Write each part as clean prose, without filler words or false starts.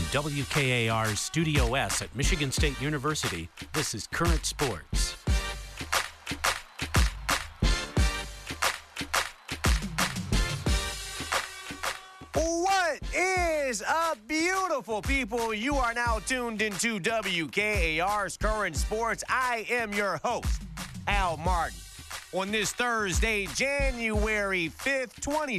WKAR's Studio S at Michigan State University, this is Current Sports. What is up, beautiful people? You are now tuned into WKAR's Current Sports. I am your host, Al Martin. On this Thursday, January 5th,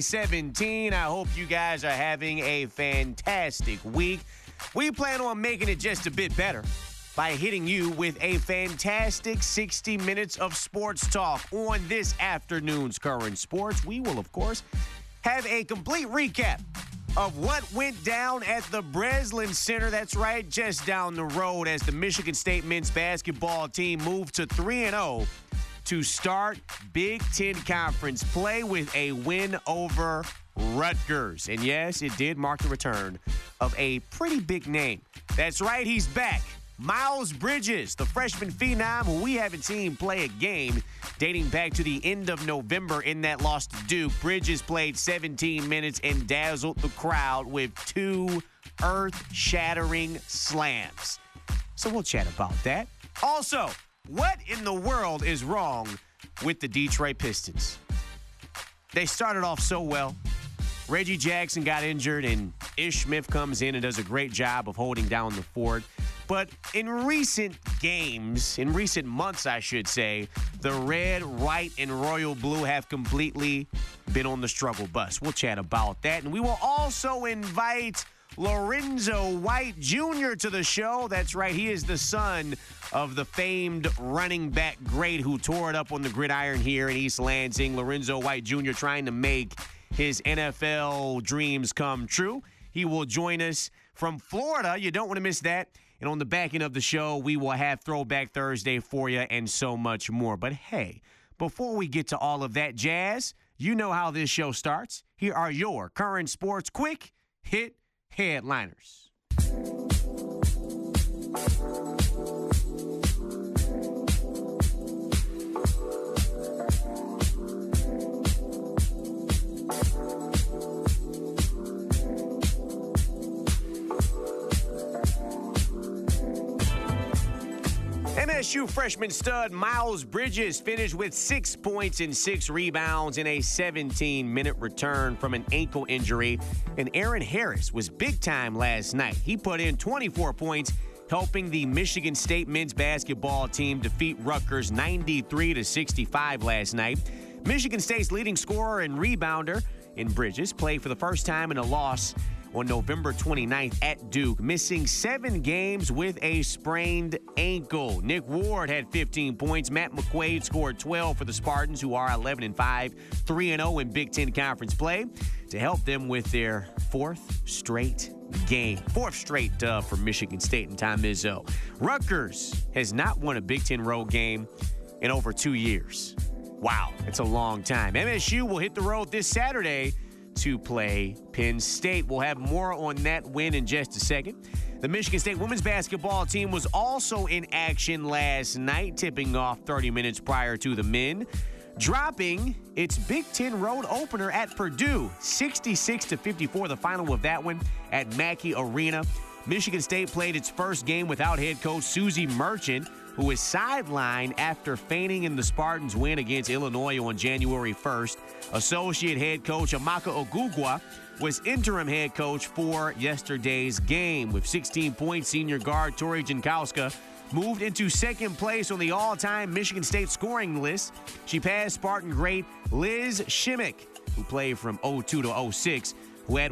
2017, I hope you guys are having a fantastic week. We plan on making it just a bit better by hitting you with a fantastic 60 minutes of sports talk on this afternoon's Current Sports. We will, of course, have a complete recap of what went down at the Breslin Center. That's right, just down the road as the Michigan State men's basketball team moved to 3-0 to start Big Ten Conference play with a win over Rutgers. And yes, it did mark the return of a pretty big name. That's right, he's back. Miles Bridges, the freshman phenom who we haven't seen play a game dating back to the end of November in that loss to Duke. Bridges played 17 minutes and dazzled the crowd with 2 earth-shattering slams. So we'll chat about that. Also, what in the world is wrong with the Detroit Pistons? They started off so well. Reggie Jackson got injured, and Ish Smith comes in and does a great job of holding down the fort. But in recent games, in recent months, I should say, the red, white, and royal blue have completely been on the struggle bus. We'll chat about that. And we will also invite Lorenzo White Jr. to the show. That's right, he is the son of the famed running back great who tore it up on the gridiron here in East Lansing. Lorenzo White Jr. trying to make his NFL dreams come true. He will join us from Florida. You don't want to miss that. And on the back end of the show, we will have Throwback Thursday for you and so much more. But hey, before we get to all of that jazz, you know how this show starts. Here are your Current Sports Quick Hit Headliners. MSU freshman stud Miles Bridges finished with 6 points and 6 rebounds in a 17-minute return from an ankle injury. And Aaron Harris was big time last night. He put in 24 points, helping the Michigan State men's basketball team defeat Rutgers 93-65 last night. Michigan State's leading scorer and rebounder in Bridges played for the first time in a loss on November 29th at Duke, missing 7 games with a sprained ankle. Nick Ward had 15 points. Matt McQuaid scored 12 for the Spartans, who are 11-5, 3-0 in Big Ten Conference play, to help them with their 4th straight game. 4th straight dub for Michigan State and Tom Izzo. Rutgers has not won a Big Ten road game in over 2 years. Wow, that's a long time. MSU will hit the road this Saturday to play Penn State. We'll have more on that win in just a second. The Michigan State women's basketball team was also in action last night, tipping off 30 minutes prior to the men, dropping its Big Ten road opener at Purdue, 66-54, the final of that one at Mackey Arena. Michigan State played its first game without head coach Susie Merchant, who was sidelined after feigning in the Spartans' win against Illinois on January 1st. Associate head coach Amaka Ogugwa was interim head coach for yesterday's game. With 16 points, senior guard Tori Jankowska moved into second place on the all-time Michigan State scoring list. She passed Spartan great Liz Shimmick, who played from 02 to 06, who had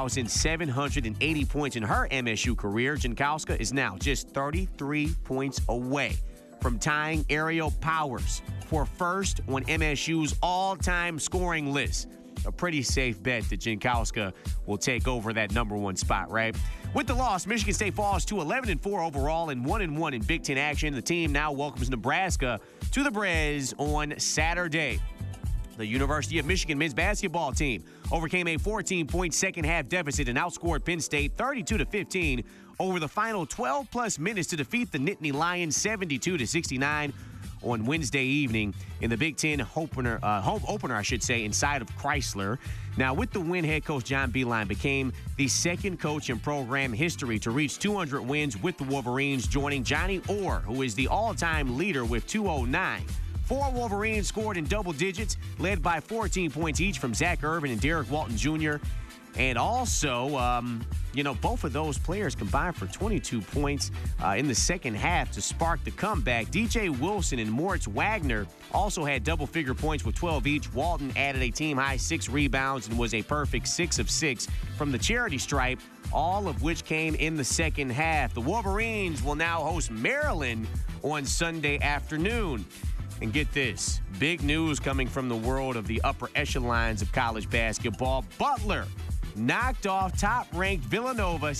1,780 points in her MSU career. Jankowska is now just 33 points away from tying Ariel Powers for first on MSU's all-time scoring list. A pretty safe bet that Jankowska will take over that number 1 spot, right? With the loss, Michigan State falls to 11-4 overall and 1-1 in Big Ten action. The team now welcomes Nebraska to the Brez on Saturday. The University of Michigan men's basketball team overcame a 14-point second-half deficit and outscored Penn State 32-15 over the final 12-plus minutes to defeat the Nittany Lions 72-69 on Wednesday evening in the Big Ten home opener, inside of Chrysler. Now, with the win, head coach John Beilein became the second coach in program history to reach 200 wins with the Wolverines, joining Johnny Orr, who is the all-time leader with 209. 4 Wolverines scored in double digits, led by 14 points each from Zach Irvin and Derek Walton Jr., and also, both of those players combined for 22 points in the second half to spark the comeback. DJ Wilson and Moritz Wagner also had double-figure points with 12 each. Walton added a team-high 6 rebounds and was a perfect 6 of 6 from the charity stripe, all of which came in the second half. The Wolverines will now host Maryland on Sunday afternoon. And get this, big news coming from the world of the upper echelons of college basketball. Butler knocked off top-ranked Villanova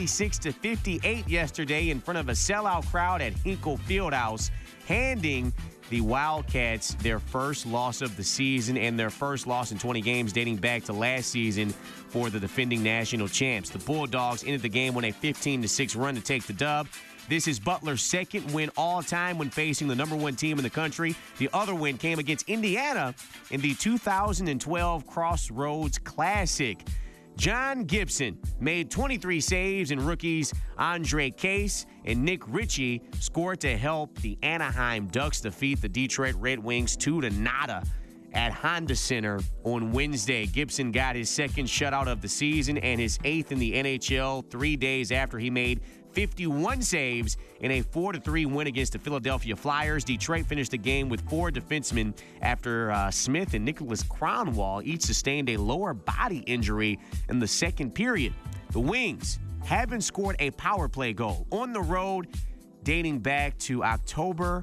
66-58 yesterday in front of a sellout crowd at Hinkle Fieldhouse, handing the Wildcats their first loss of the season and their first loss in 20 games dating back to last season for the defending national champs. The Bulldogs ended the game with a 15-6 run to take the dub. This is Butler's second win all-time when facing the number 1 team in the country. The other win came against Indiana in the 2012 Crossroads Classic. John Gibson made 23 saves, and rookies Andre Case and Nick Ritchie scored to help the Anaheim Ducks defeat the Detroit Red Wings 2-0 at Honda Center on Wednesday. Gibson got his second shutout of the season and his 8th in the NHL 3 days after he made 51 saves in a 4-3 win against the Philadelphia Flyers. Detroit finished the game with 4 defensemen after Smith and Nicholas Kronwall each sustained a lower body injury in the second period. The Wings haven't scored a power play goal on the road dating back to October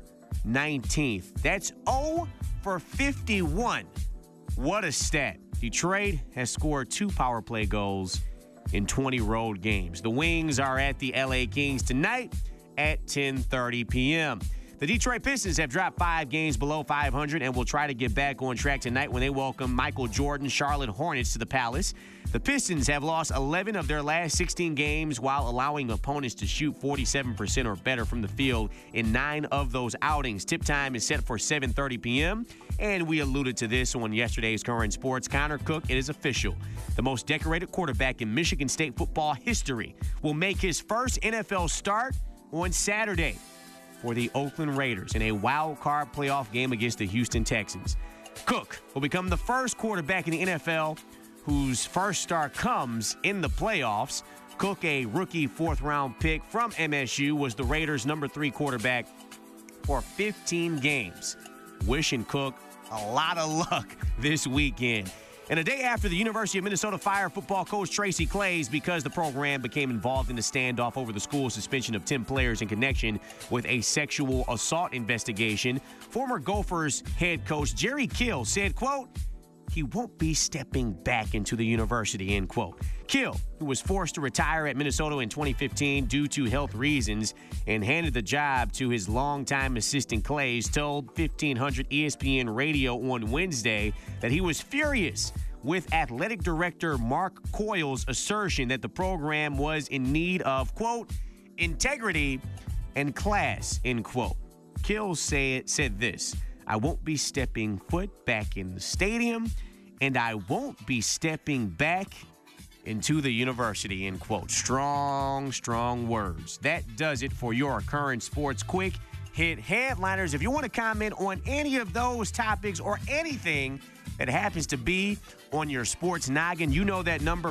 19th. That's 0 for 51. What a stat. Detroit has scored 2 power play goals in 20 road games. The Wings are at the LA Kings tonight at 10:30 p.m. The Detroit Pistons have dropped 5 games below 500 and will try to get back on track tonight when they welcome Michael Jordan's Charlotte Hornets to the Palace. The Pistons have lost 11 of their last 16 games while allowing opponents to shoot 47% or better from the field in 9 of those outings. Tip time is set for 7:30 p.m., and we alluded to this on yesterday's Current Sports. Connor Cook, it is official. The most decorated quarterback in Michigan State football history will make his first NFL start on Saturday for the Oakland Raiders in a wild card playoff game against the Houston Texans. Cook will become the first quarterback in the NFL whose first start comes in the playoffs. Cook, a rookie 4th-round pick from MSU, was the Raiders' number 3 quarterback for 15 games. Wishing Cook a lot of luck this weekend. And a day after the University of Minnesota fired football coach Tracy Claeys because the program became involved in the standoff over the school's suspension of 10 players in connection with a sexual assault investigation, former Gophers head coach Jerry Kill said, quote, "He won't be stepping back into the university," end quote. Kill, who was forced to retire at Minnesota in 2015 due to health reasons and handed the job to his longtime assistant Claeys, told 1500 ESPN Radio on Wednesday that he was furious with athletic director Mark Coyle's assertion that the program was in need of, quote, "integrity and class," end quote. Kill said this, "I won't be stepping foot back in the stadium, and I won't be stepping back into the university," end quote. Strong, strong words. That does it for your Current Sports Quick Hit Headliners. If you want to comment on any of those topics or anything that happens to be on your sports noggin, you know that number,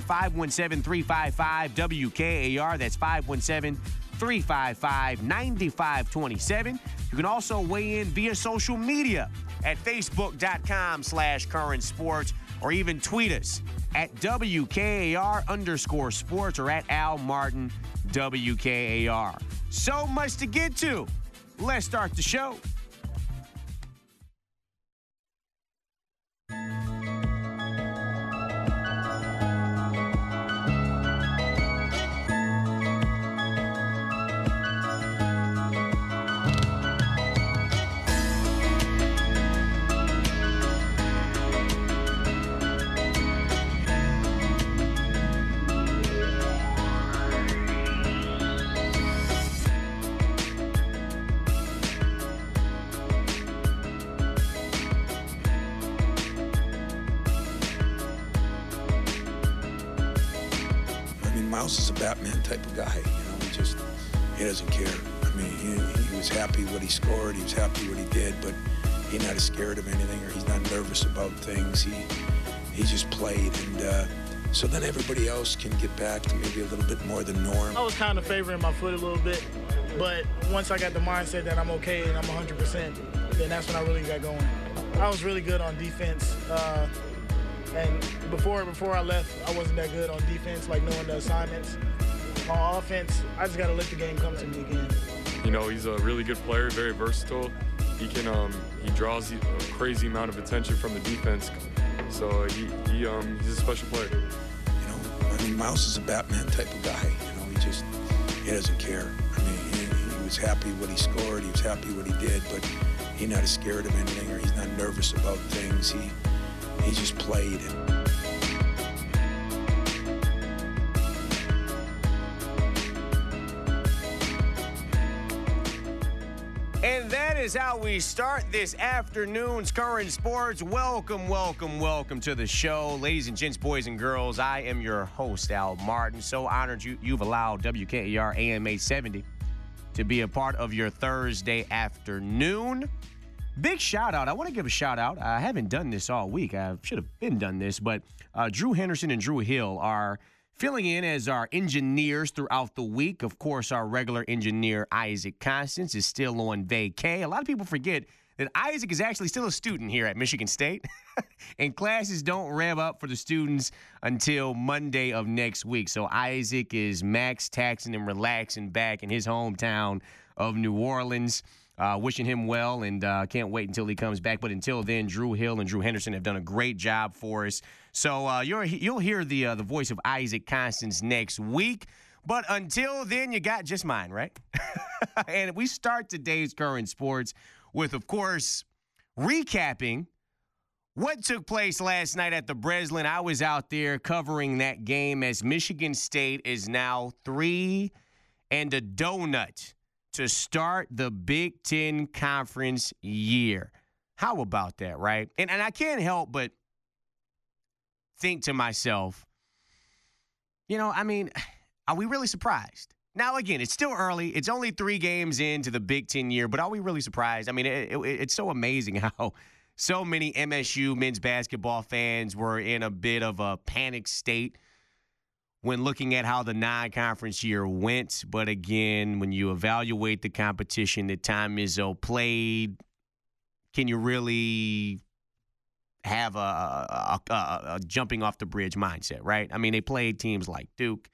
517-355-WKAR. That's 517-355-9527. You can also weigh in via social media at facebook.com/current sports, or even tweet us at WKAR_sports or at Al Martin WKAR. So much to get to. Let's start the show. mean, Miles is a Batman type of guy. He doesn't care. I mean, he was happy what he scored. He was happy what he did, but he's not scared of anything, or he's not nervous about things. He just played, and so then everybody else can get back to maybe a little bit more the norm. I was kind of favoring my foot a little bit, but once I got the mindset that I'm okay and I'm 100%, then that's when I really got going. I was really good on defense, and before I left, I wasn't that good on defense, like knowing the assignments. On offense, I just got to let the game come to me again. He's a really good player, very versatile. He draws a crazy amount of attention from the defense, so he's a special player. I mean, Miles is a Batman type of guy. He doesn't care. I mean, he was happy what he scored. He was happy what he did, but he's not scared of anything, or he's not nervous about things. He just played. And that is how we start this afternoon's Current Sports. Welcome, welcome, welcome to the show. Ladies and gents, boys and girls, I am your host, Al Martin. So honored you've allowed WKER AM 870 to be a part of your Thursday afternoon. Big shout out. I want to give a shout out. I haven't done this all week. I should have been done this, but Drew Henderson and Drew Hill are filling in as our engineers throughout the week. Of course, our regular engineer, Isaac Constance, is still on vacay. A lot of people forget that Isaac is actually still a student here at Michigan State, and classes don't rev up for the students until Monday of next week. So Isaac is max taxing and relaxing back in his hometown of New Orleans. Wishing him well, and can't wait until he comes back. But until then, Drew Hill and Drew Henderson have done a great job for us. So you'll hear the voice of Isaac Constance next week. But until then, you got just mine, right? And we start today's Current Sports with, of course, recapping what took place last night at the Breslin. I was out there covering that game as Michigan State is now 3 and a donut to start the Big Ten Conference year. How about that, right? And I can't help but think to myself, are we really surprised? Now, again, it's still early. It's only 3 games into the Big Ten year, but are we really surprised? I mean, it's so amazing how so many MSU men's basketball fans were in a bit of a panic state when looking at how the non-conference year went. But again, when you evaluate the competition that Tom Izzo played, can you really have a jumping off the bridge mindset, right? I mean, they played teams like Duke,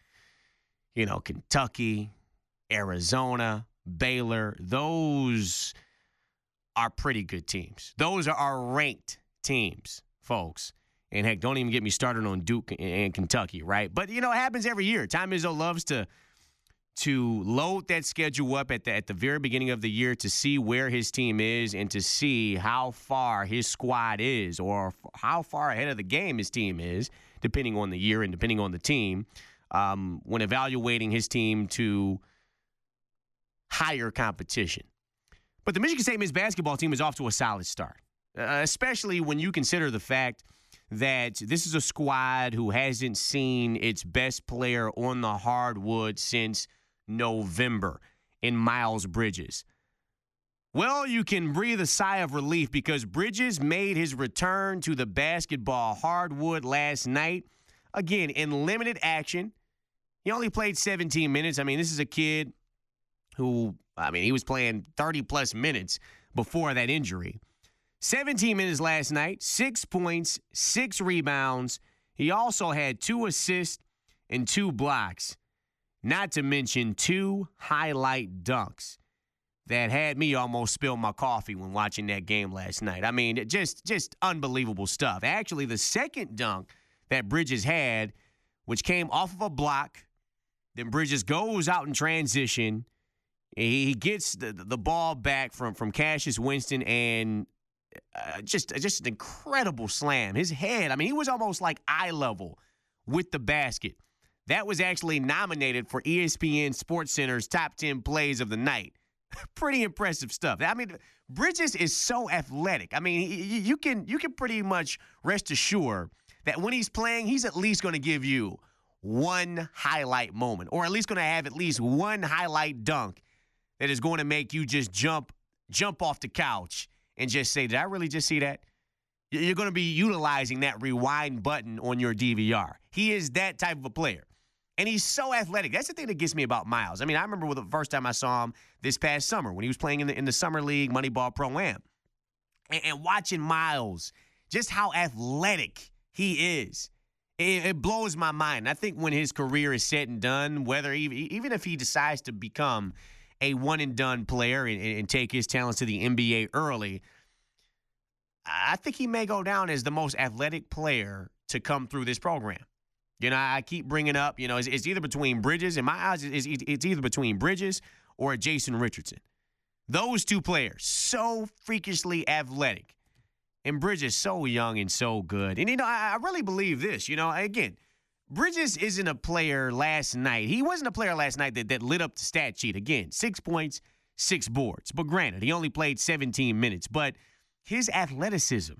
Kentucky, Arizona, Baylor. Those are pretty good teams. Those are our ranked teams, folks. And heck, don't even get me started on Duke and Kentucky, right? But, it happens every year. Tom Izzo loves to load that schedule up at the very beginning of the year to see where his team is and to see how far his squad is or how far ahead of the game his team is, depending on the year and depending on the team, when evaluating his team to higher competition. But the Michigan State men's basketball team is off to a solid start, especially when you consider the fact that this is a squad who hasn't seen its best player on the hardwood since November in Miles Bridges. Well, you can breathe a sigh of relief because Bridges made his return to the basketball hardwood last night. Again, in limited action. He only played 17 minutes. I mean, this is a kid who, he was playing 30-plus minutes before that injury. 17 minutes last night, 6 points, 6 rebounds. He also had 2 assists and 2 blocks, not to mention 2 highlight dunks that had me almost spill my coffee when watching that game last night. I mean, just unbelievable stuff. Actually, the second dunk that Bridges had, which came off of a block, then Bridges goes out in transition. He gets the ball back from Cassius Winston and just an incredible slam. His head, he was almost like eye level with the basket. That was actually nominated for ESPN SportsCenter's top 10 plays of the night. Pretty impressive stuff. Bridges is so athletic. You can pretty much rest assured that when he's playing, he's at least going to give you one highlight moment, or at least going to have at least one highlight dunk that is going to make you just jump off the couch and just say, did I really just see that? You're going to be utilizing that rewind button on your DVR. He is that type of a player. And he's so athletic. That's the thing that gets me about Miles. I mean, I remember the first time I saw him this past summer when he was playing in the Summer League Moneyball Pro-Am. And watching Miles, just how athletic he is, it blows my mind. I think when his career is said and done, whether even if he decides to become a one-and-done player and take his talents to the NBA early, I think he may go down as the most athletic player to come through this program. You know, I keep bringing up, you know, it's either between Bridges, in my eyes, it's either between Bridges or Jason Richardson. Those two players, so freakishly athletic. And Bridges, so young and so good. And, you know, I really believe this. You know, again, Bridges isn't a player last night. He wasn't a player last night that lit up the stat sheet. Again, 6 points, 6 boards. But granted, he only played 17 minutes. But his athleticism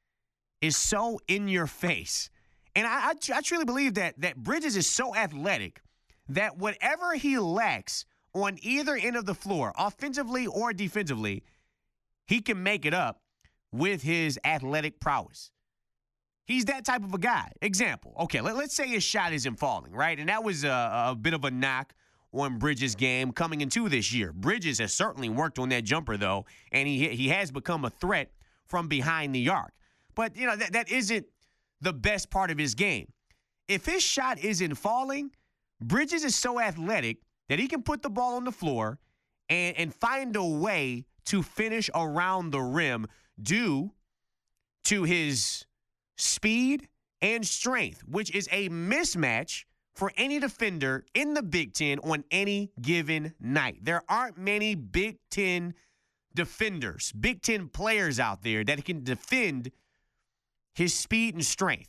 is so in your face. And I truly believe that Bridges is so athletic that whatever he lacks on either end of the floor, offensively or defensively, he can make it up with his athletic prowess. He's that type of a guy. Example, okay, let's say his shot isn't falling, right? And that was a bit of a knock on Bridges' game coming into this year. Bridges has certainly worked on that jumper, though, and he has become a threat from behind the arc. But, you know, that isn't the best part of his game. If his shot isn't falling, Bridges is so athletic that he can put the ball on the floor and find a way to finish around the rim due to his speed and strength, which is a mismatch for any defender in the Big Ten on any given night. There aren't many Big Ten defenders, Big Ten players out there that can defend his speed and strength.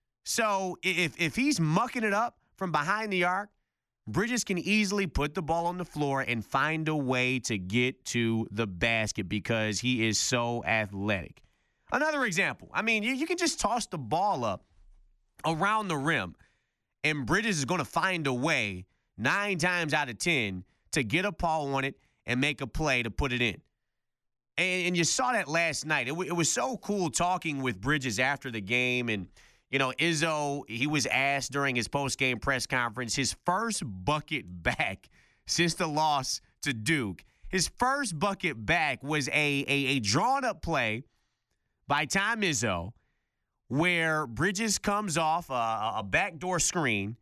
So if he's mucking it up from behind the arc, Bridges can easily put the ball on the floor and find a way to get to the basket because he is so athletic. Another example, I mean, you can just toss the ball up around the rim, and Bridges is going to find a way 9 times out of 10 to get a paw on it and make a play to put it in. And you saw that last night. It was so cool talking with Bridges after the game. And, you know, Izzo, he was asked during his post-game press conference, his first bucket back since the loss to Duke. His first bucket back was a drawn-up play by Tom Izzo where Bridges comes off a backdoor screen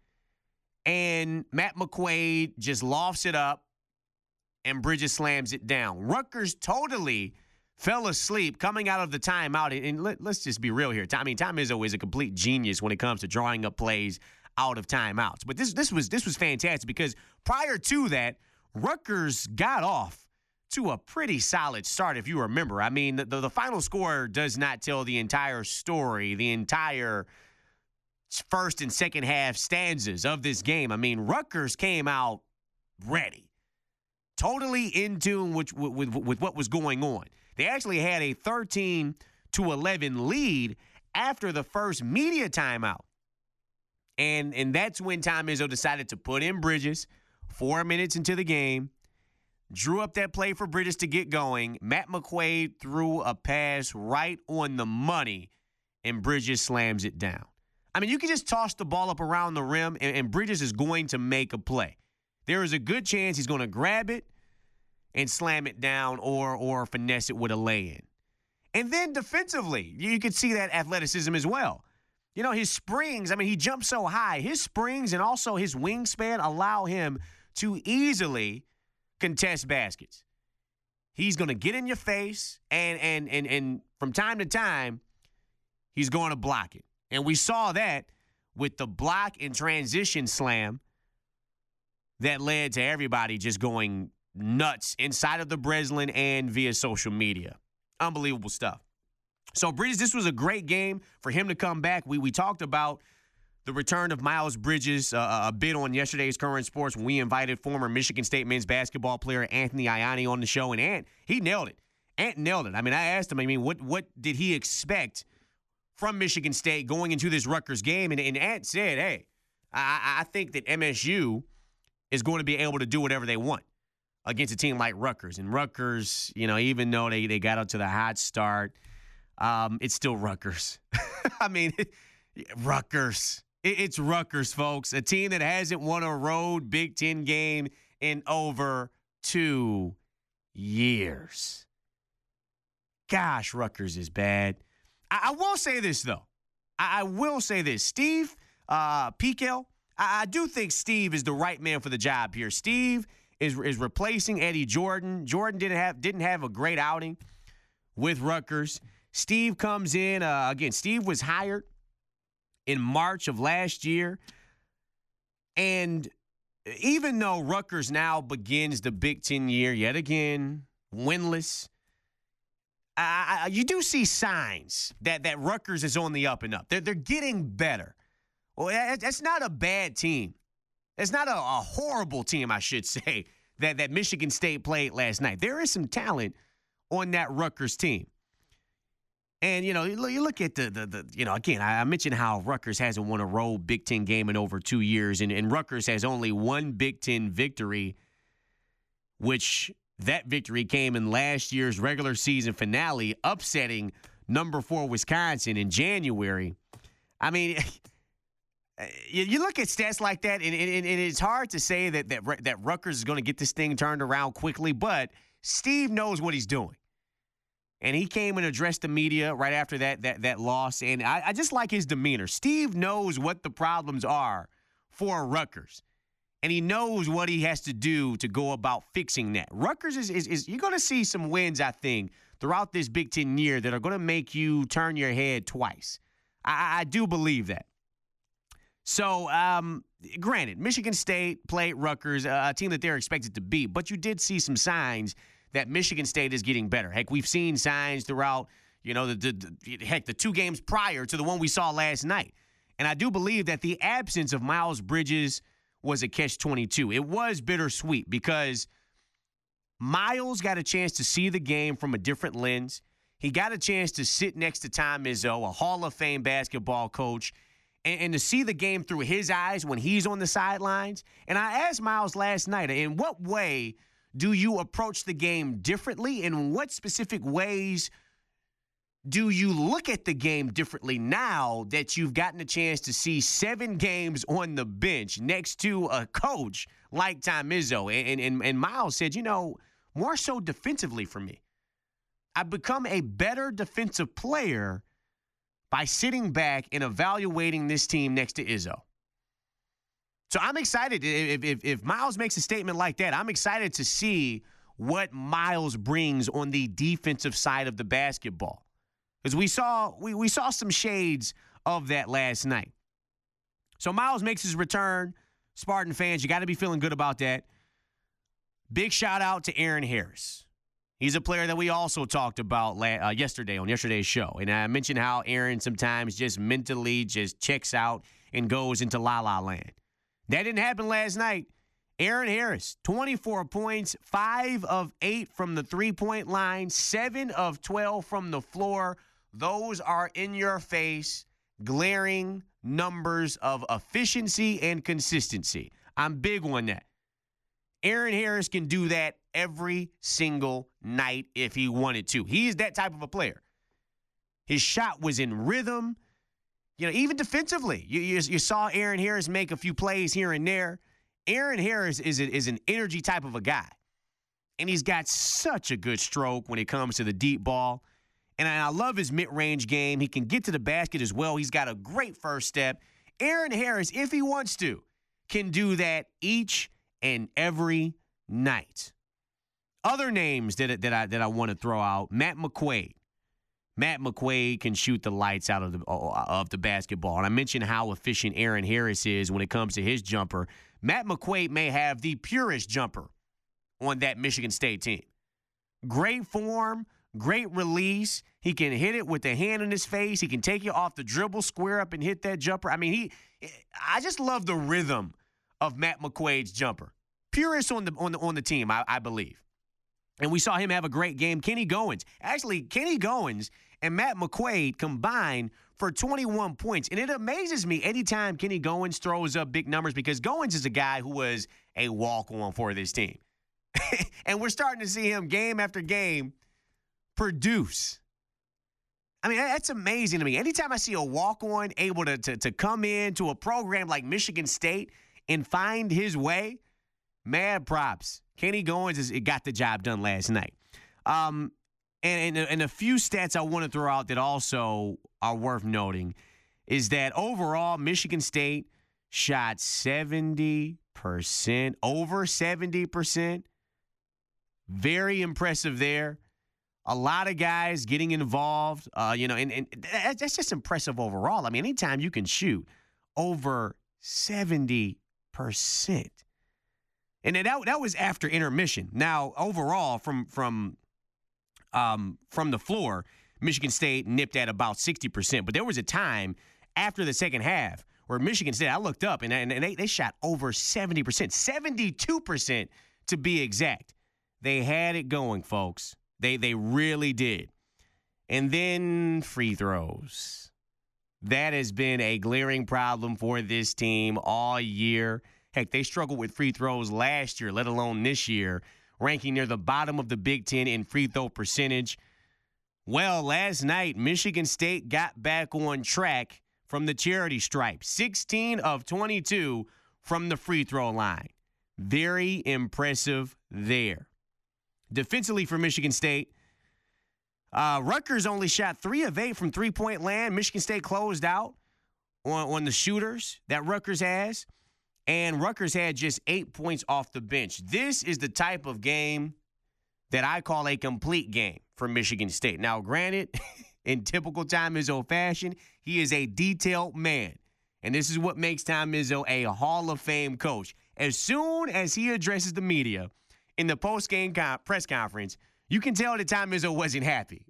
and Matt McQuaid just lofts it up and Bridges slams it down. Rutgers totally fell asleep coming out of the timeout. And let's just be real here. Tom Izzo is a complete genius when it comes to drawing up plays out of timeouts. But this was fantastic because prior to that, Rutgers got off to a pretty solid start, if you remember. I mean, the final score does not tell the entire story, the entire first and second half stanzas of this game. I mean, Rutgers came out ready. Totally in tune with what was going on. They actually had a 13-11 lead after the first media timeout. And that's when Tom Izzo decided to put in Bridges 4 minutes into the game, drew up that play for Bridges to get going. Matt McQuaid threw a pass right on the money, and Bridges slams it down. I mean, you can just toss the ball up around the rim, and Bridges is going to make a play. There is a good chance he's going to grab it and slam it down or finesse it with a lay-in. And then defensively, you could see that athleticism as well. You know, his springs, I mean, he jumps so high. His springs and also his wingspan allow him to easily contest baskets. He's going to get in your face, and from time to time, he's going to block it. And we saw that with the block and transition slam that led to everybody just going nuts inside of the Breslin and via social media. Unbelievable stuff. So, Bridges, this was a great game for him to come back. We talked about the return of Miles Bridges a bit on yesterday's Current Sports when we invited former Michigan State men's basketball player Anthony Ianni on the show, and Ant, he nailed it. Ant nailed it. I mean, I asked him, what did he expect from Michigan State going into this Rutgers game? And Ant said, hey, I think that MSU is going to be able to do whatever they want against a team like Rutgers. And Rutgers, even though they got out to the hot start, it's still Rutgers. I mean, Rutgers. It's Rutgers, folks. A team that hasn't won a road Big Ten game in over 2 years. Gosh, Rutgers is bad. I will say this, though. I will say this. Steve Pikiell, I do think Steve is the right man for the job here. Steve is replacing Eddie Jordan. Jordan didn't have a great outing with Rutgers. Steve comes in. Again, Steve was hired in March of last year. And even though Rutgers now begins the Big Ten year yet again, winless, you do see signs that Rutgers is on the up and up. They're getting better. Well, that's not a bad team. It's not a horrible team, I should say, that Michigan State played last night. There is some talent on that Rutgers team. And, you look at again, I mentioned how Rutgers hasn't won a road Big Ten game in over 2 years, and Rutgers has only one Big Ten victory, which that victory came in last year's regular season finale, upsetting number 4 Wisconsin in January. I mean, you look at stats like that, and it's hard to say that Rutgers is going to get this thing turned around quickly, but Steve knows what he's doing. And he came and addressed the media right after that loss. And I just like his demeanor. Steve knows what the problems are for Rutgers. And he knows what he has to do to go about fixing that. Rutgers is you're going to see some wins, I think, throughout this Big Ten year that are going to make you turn your head twice. I do believe that. So, granted, Michigan State played Rutgers, a team that they're expected to beat. But you did see some signs that Michigan State is getting better. Heck, we've seen signs throughout, the 2 games prior to the one we saw last night. And I do believe that the absence of Miles Bridges was a catch-22. It was bittersweet because Miles got a chance to see the game from a different lens. He got a chance to sit next to Tom Izzo, a Hall of Fame basketball coach, and to see the game through his eyes when he's on the sidelines. And I asked Miles last night, in what way do you approach the game differently? In what specific ways do you look at the game differently now that you've gotten a chance to see 7 games on the bench next to a coach like Tom Izzo? And Miles said, more so defensively for me. I've become a better defensive player by sitting back and evaluating this team next to Izzo. So I'm excited. If Miles makes a statement like that, I'm excited to see what Miles brings on the defensive side of the basketball. Because we saw some shades of that last night. So Miles makes his return. Spartan fans, you got to be feeling good about that. Big shout out to Aaron Harris. He's a player that we also talked about yesterday on yesterday's show. And I mentioned how Aaron sometimes just mentally just checks out and goes into la-la land. That didn't happen last night. Aaron Harris, 24 points, 5 of 8 from the three-point line, 7 of 12 from the floor. Those are in your face, glaring numbers of efficiency and consistency. I'm big on that. Aaron Harris can do that every single night if he wanted to. He is that type of a player. His shot was in rhythm. Even defensively, you saw Aaron Harris make a few plays here and there. Aaron Harris is an energy type of a guy. And he's got such a good stroke when it comes to the deep ball. And I love his mid-range game. He can get to the basket as well. He's got a great first step. Aaron Harris, if he wants to, can do that each and every night. Other names that I want to throw out, Matt McQuaid. Matt McQuaid can shoot the lights out of the basketball. And I mentioned how efficient Aaron Harris is when it comes to his jumper. Matt McQuaid may have the purest jumper on that Michigan State team. Great form, great release. He can hit it with the hand in his face. He can take you off the dribble, square up, and hit that jumper. I mean, I just love the rhythm of Matt McQuaid's jumper. Purest on the team, I believe. And we saw him have a great game. Kenny Goins. Actually, Kenny Goins and Matt McQuaid combined for 21 points. And it amazes me anytime Kenny Goins throws up big numbers because Goins is a guy who was a walk-on for this team. And we're starting to see him game after game produce. I mean, that's amazing to me. Anytime I see a walk-on able to come into a program like Michigan State and find his way, mad props. Kenny Goins got the job done last night. And a few stats I want to throw out that also are worth noting is that overall Michigan State shot 70%, over 70%. Very impressive there. A lot of guys getting involved, and that's just impressive overall. I mean, anytime you can shoot over 70%. And that was after intermission. Now, overall, from the floor, Michigan State nipped at about 60%. But there was a time after the second half where Michigan State, I looked up, and they shot over 70%, 72% to be exact. They had it going, folks. They really did. And then free throws. That has been a glaring problem for this team all year. Heck, they struggled with free throws last year, let alone this year, ranking near the bottom of the Big Ten in free throw percentage. Well, last night, Michigan State got back on track from the charity stripe. 16 of 22 from the free throw line. Very impressive there. Defensively for Michigan State, Rutgers only shot 3 of 8 from three-point land. Michigan State closed out on the shooters that Rutgers has, and Rutgers had just 8 points off the bench. This is the type of game that I call a complete game for Michigan State. Now, granted, in typical Tom Izzo fashion, he is a detailed man, and this is what makes Tom Izzo a Hall of Fame coach. As soon as he addresses the media in the post-game press conference, you can tell that Tom Izzo wasn't happy.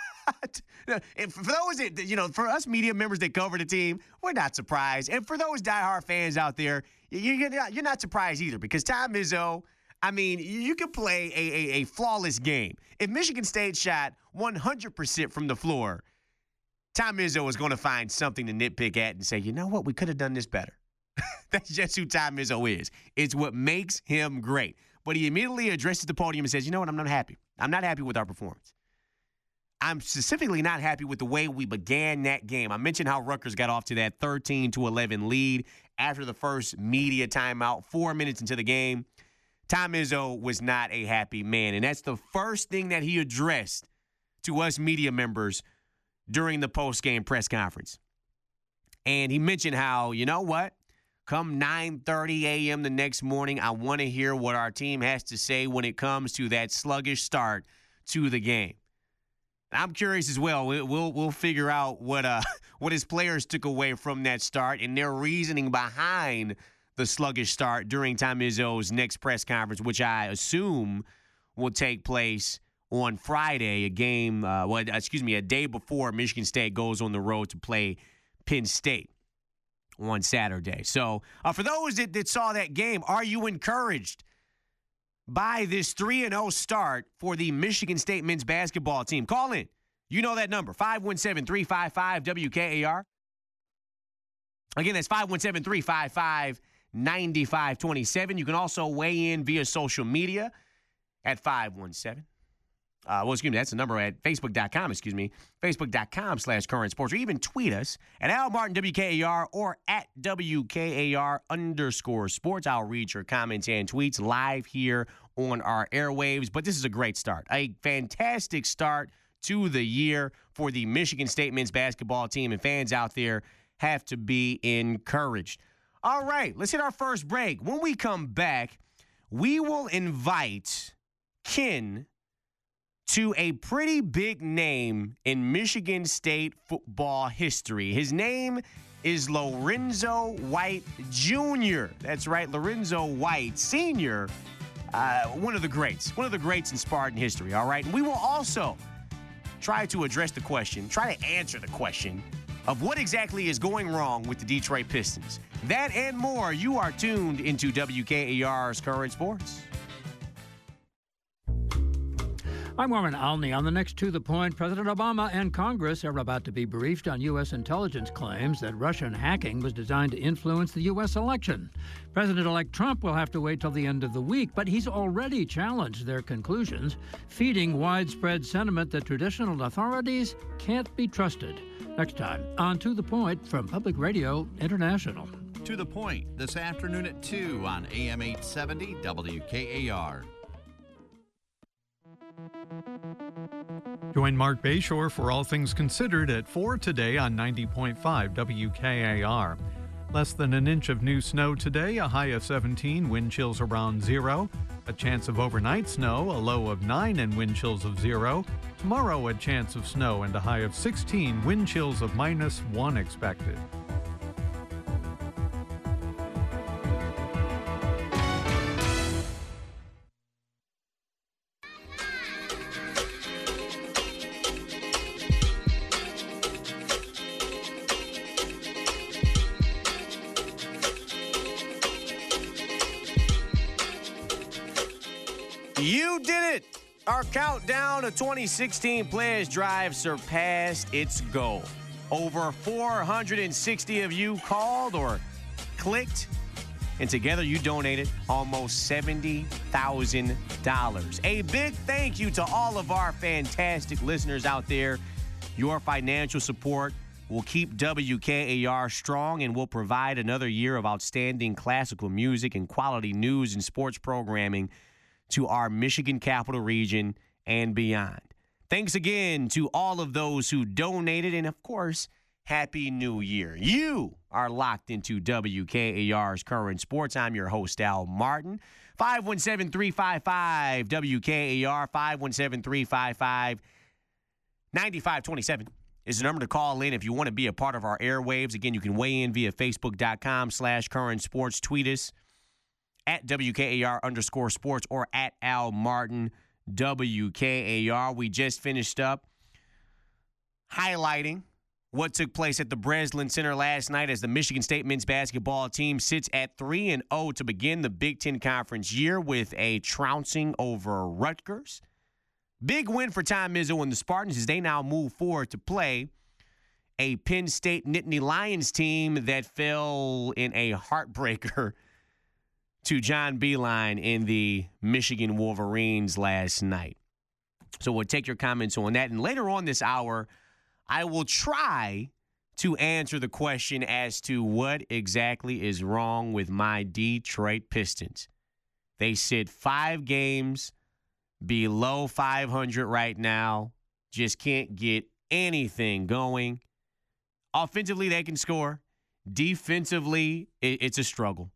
And for those that, for us media members that cover the team, we're not surprised. And for those diehard fans out there, you're not surprised either because Tom Izzo, I mean, you can play a flawless game. If Michigan State shot 100% from the floor, Tom Izzo is going to find something to nitpick at and say, you know what, we could have done this better. That's just who Tom Izzo is. It's what makes him great. But he immediately addresses the podium and says, you know what, I'm not happy. I'm not happy with our performance. I'm specifically not happy with the way we began that game. I mentioned how Rutgers got off to that 13-11 lead after the first media timeout, 4 minutes into the game. Tom Izzo was not a happy man, and that's the first thing that he addressed to us media members during the post-game press conference. And he mentioned how, you know what? Come 9:30 a.m. the next morning, I want to hear what our team has to say when it comes to that sluggish start to the game. I'm curious as well. We'll figure out what his players took away from that start and their reasoning behind the sluggish start during Tom Izzo's next press conference, which I assume will take place on Friday, a day before Michigan State goes on the road to play Penn State on Saturday. So for those that saw that game, are you encouraged by this 3-0 start for the Michigan State men's basketball team? Call in. You know that number, 517-355-WKAR. Again, that's 517-355-9527. You can also weigh in via social media at 517. That's the number at Facebook.com, Facebook.com/Current Sports, or even tweet us at Al Martin WKAR or at WKAR_sports. I'll read your comments and tweets live here on our airwaves. But this is a great start, a fantastic start to the year for the Michigan State men's basketball team, and fans out there have to be encouraged. All right, let's hit our first break. When we come back, we will invite Ken to a pretty big name in Michigan State football history. His name is Lorenzo White Jr. That's right, Lorenzo White Sr., one of the greats in Spartan history, all right? And we will also try to answer the question of what exactly is going wrong with the Detroit Pistons. That and more, you are tuned into WKAR's Current Sports. I'm Warren Alney. On the next To The Point, President Obama and Congress are about to be briefed on U.S. intelligence claims that Russian hacking was designed to influence the U.S. election. President-elect Trump will have to wait till the end of the week, but he's already challenged their conclusions, feeding widespread sentiment that traditional authorities can't be trusted. Next time on To The Point from Public Radio International. To The Point, this afternoon at 2 on AM 870 WKAR. Join Mark Bayshore for All Things Considered at 4 today on 90.5 WKAR. Less than an inch of new snow today, a high of 17, wind chills around 0. A chance of overnight snow, a low of 9 and wind chills of 0. Tomorrow, a chance of snow and a high of 16, wind chills of -1 expected. You did it! Our countdown of 2016 Players Drive surpassed its goal. Over 460 of you called or clicked, and together you donated almost $70,000. A big thank you to all of our fantastic listeners out there. Your financial support will keep WKAR strong and will provide another year of outstanding classical music and quality news and sports programming to our Michigan Capital Region and beyond. Thanks again to all of those who donated, and of course, Happy New Year. You are locked into WKAR's Current Sports. I'm your host, Al Martin. 517-355-WKAR, 517-355-9527 is the number to call in if you want to be a part of our airwaves. Again, you can weigh in via Facebook.com/Current Sports. Tweet us at WKAR_sports or at Al Martin WKAR. We just finished up highlighting what took place at the Breslin Center last night as the Michigan State men's basketball team sits at 3-0 to begin the Big Ten Conference year with a trouncing over Rutgers. Big win for Tom Izzo and the Spartans as they now move forward to play a Penn State Nittany Lions team that fell in a heartbreaker to John Beilein in the Michigan Wolverines last night. So we'll take your comments on that. And later on this hour, I will try to answer the question as to what exactly is wrong with my Detroit Pistons. They sit 5 games below 500 right now, just can't get anything going. Offensively, they can score. Defensively, it's a struggle.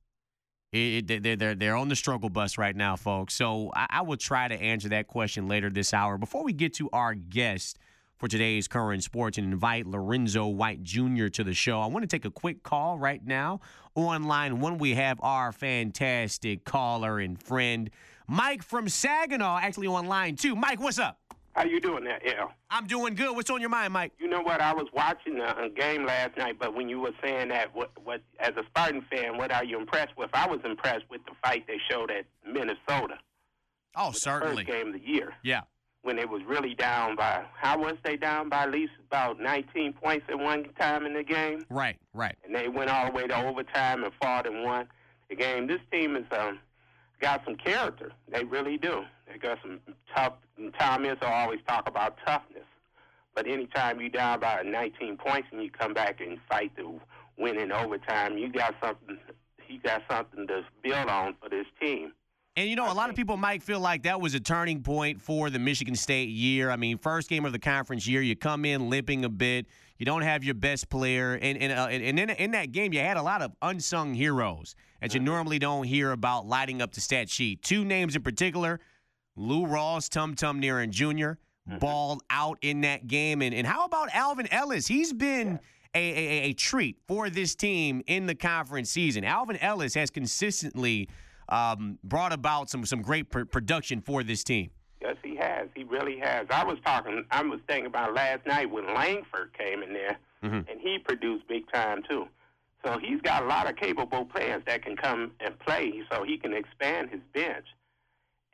They're on the struggle bus right now, folks. So I will try to answer that question later this hour. Before we get to our guest for today's Current Sports and invite Lorenzo White Jr. to the show, I want to take a quick call right now. On line one, we have our fantastic caller and friend, Mike from Saginaw, actually on line 2. Mike, what's up? How you doing there, Al? I'm doing good. What's on your mind, Mike? You know what? I was watching a game last night, but when you were saying that, what as a Spartan fan, what are you impressed with? I was impressed with the fight they showed at Minnesota. Oh, certainly. The first game of the year. Yeah. When they was really down by, how was they down by at least about 19 points at one time in the game? Right. And they went all the way to overtime and fought and won the game. This team is got some character. They really do. They got some tough. And Tom Izzo always talk about toughness. But anytime you down by 19 points and you come back and fight to win in overtime, you got something. He got something to build on for this team. And, you know, a lot of people might feel like that was a turning point for the Michigan State year. I mean, first game of the conference year, you come in limping a bit. You don't have your best player. And in that game, you had a lot of unsung heroes that you normally don't hear about lighting up the stat sheet. 2 names in particular, Lou Rawls, Tum Nearen Jr., balled out in that game. And how about Alvin Ellis? He's been a treat for this team in the conference season. Alvin Ellis has consistently brought about some great production for this team. Yes, he has. He really has. I was thinking about last night when Langford came in there, and he produced big time too. So he's got a lot of capable players that can come and play, so he can expand his bench.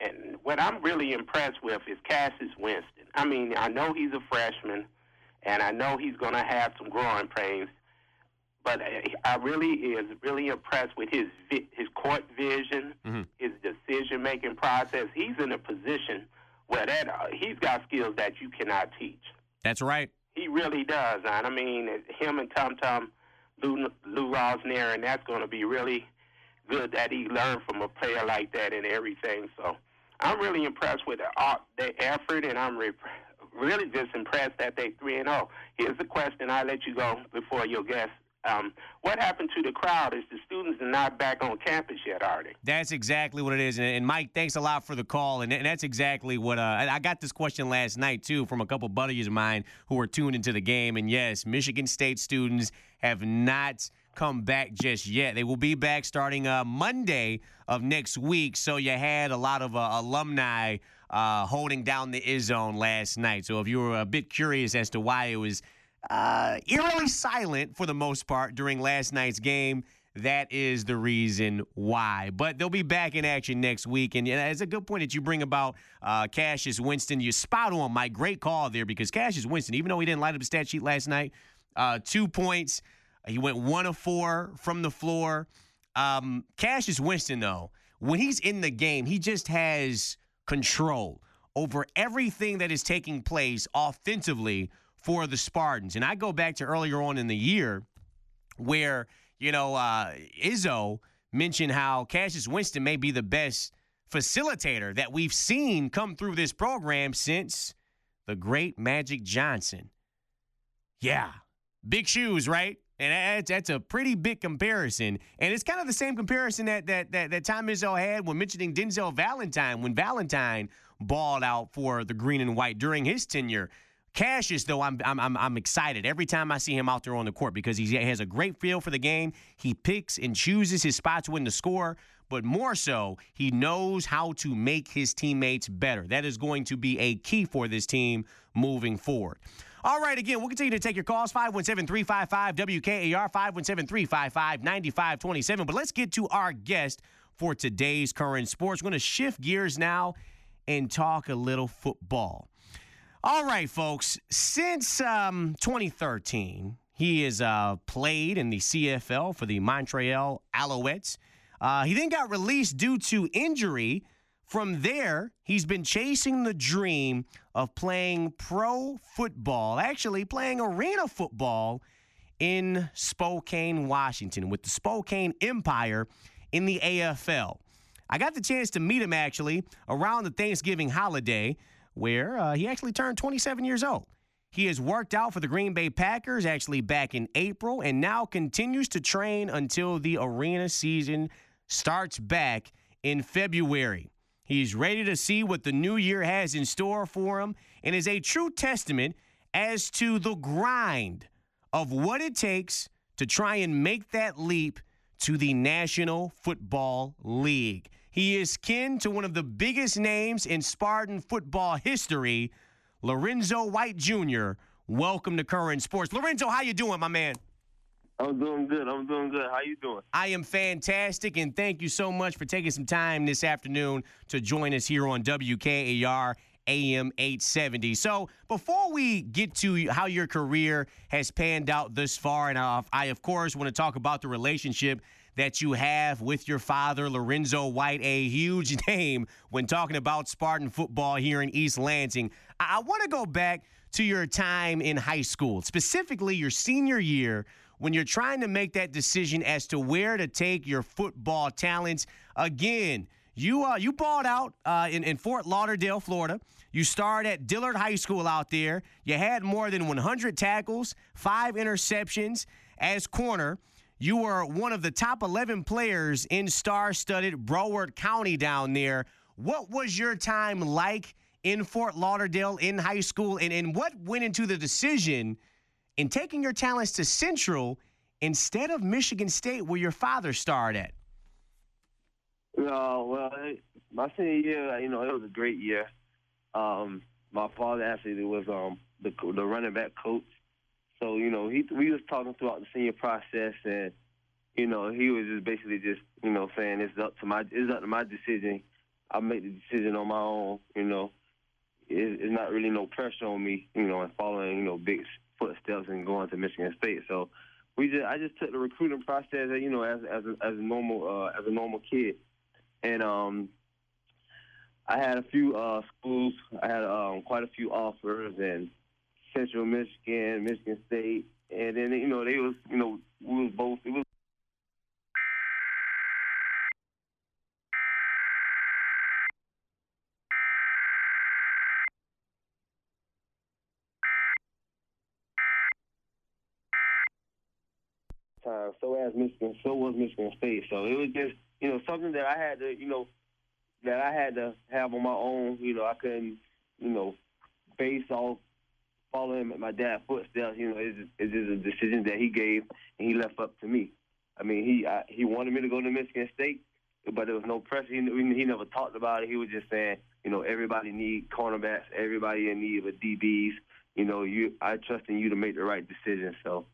And what I'm really impressed with is Cassius Winston. I mean, I know he's a freshman, and I know he's going to have some growing pains, but I really is really impressed with his court vision, his decision-making process. He's in a position where he's got skills that you cannot teach. That's right. He really does. And I mean, him and Lou Rosner, and that's going to be really good that he learned from a player like that and everything. So I'm really impressed with their effort, and I'm really just impressed that they 3-0. Here's the question. I'll let you go before your guest. What happened to the crowd? Is the students are not back on campus yet, are they? That's exactly what it is. And Mike, thanks a lot for the call. And that's exactly what I got this question last night, too, from a couple buddies of mine who were tuned into the game. And, yes, Michigan State students have not come back just yet. They will be back starting Monday of next week. So you had a lot of alumni holding down the Izzone last night. So if you were a bit curious as to why it was eerily silent for the most part during last night's game, that is the reason why. But they'll be back in action next week. And it's a good point that you bring about Cassius Winston. You're spot on, Mike. Great call there, because Cassius Winston, even though he didn't light up the stat sheet last night, 2 points. He went 1 of 4 from the floor. Cassius Winston, though, when he's in the game, he just has control over everything that is taking place offensively for the Spartans. And I go back to earlier on in the year where, Izzo mentioned how Cassius Winston may be the best facilitator that we've seen come through this program since the great Magic Johnson. Yeah, big shoes, right? And that's a pretty big comparison. And it's kind of the same comparison that Tom Izzo had when mentioning Denzel Valentine, when Valentine balled out for the green and white during his tenure. Cassius, though, I'm excited every time I see him out there on the court, because he has a great feel for the game. He picks and chooses his spots when to score, but more so, he knows how to make his teammates better. That is going to be a key for this team moving forward. All right, again, we'll continue to take your calls, 517-355-WKAR, 517-355-9527. But let's get to our guest for today's Current Sports. We're going to shift gears now and talk a little football. All right, folks, since 2013, he has played in the CFL for the Montreal Alouettes. He then got released due to injury. From there, he's been chasing the dream of playing pro football, actually playing arena football in Spokane, Washington, with the Spokane Empire in the AFL. I got the chance to meet him, actually, around the Thanksgiving holiday, where he actually turned 27 years old. He has worked out for the Green Bay Packers actually back in April, and now continues to train until the arena season starts back in February. He's ready to see what the new year has in store for him, and is a true testament as to the grind of what it takes to try and make that leap to the National Football League. He is kin to one of the biggest names in Spartan football history, Lorenzo White Jr. Welcome to Current Sports. Lorenzo, how you doing, my man? I'm doing good. How you doing? I am fantastic, and thank you so much for taking some time this afternoon to join us here on WKAR AM 870. So before we get to how your career has panned out thus far, and I, of course, want to talk about the relationship that you have with your father, Lorenzo White, a huge name when talking about Spartan football here in East Lansing. I want to go back to your time in high school, specifically your senior year, when you're trying to make that decision as to where to take your football talents. Again, you balled out in Fort Lauderdale, Florida. You starred at Dillard High School out there. You had more than 100 tackles, 5 interceptions as corner. You were one of the top 11 players in star-studded Broward County down there. What was your time like in Fort Lauderdale in high school, and what went into the decision in taking your talents to Central instead of Michigan State, where your father starred at? Well, my senior year, it was a great year. My father actually was the running back coach. So, we was talking throughout the senior process, and, he was just basically saying it's up to my decision. I make the decision on my own. You know, it's not really no pressure on me. You know, and following big footsteps and going to Michigan State. So I just took the recruiting process, you know, as a normal kid, and I had a few schools. I had quite a few offers, and Central Michigan, Michigan State, and then we was both. It was time. So was Michigan State. So it was just something that I had to have on my own. You know, I couldn't base off following my dad's footsteps. You know, it's just a decision that he gave and he left up to me. I mean, he wanted me to go to Michigan State, but there was no pressure. He never talked about it. He was just saying, everybody need cornerbacks, everybody in need of DBs. I trust in you to make the right decision. So,